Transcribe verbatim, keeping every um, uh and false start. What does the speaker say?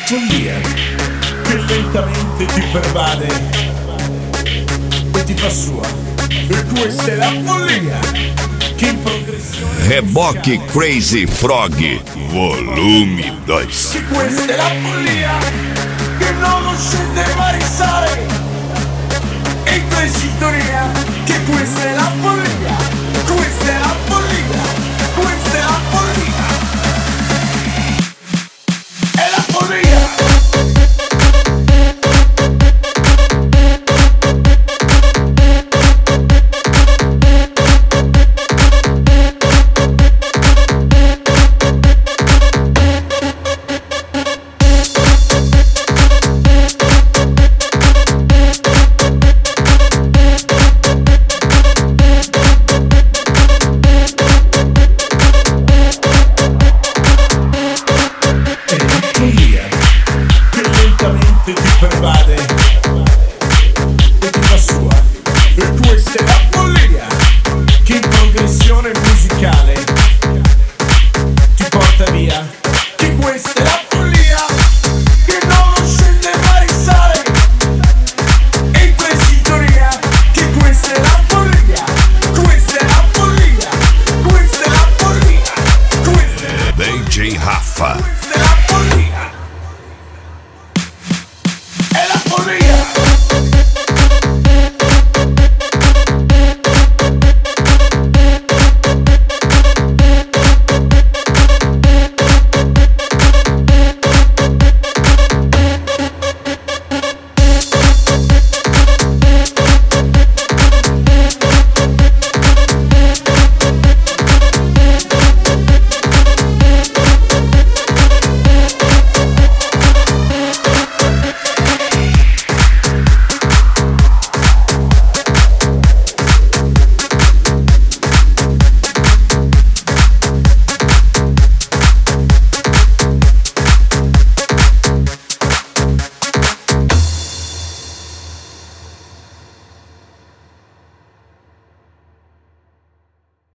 follia che lentamente ti pervade e ti fa sua. E questa è la follia che in progressione. Reboque Crazy Frog, volume dois. Che questa è la follia che non scende ma risale. E tu in sintonia che questa è la follia. Questa è la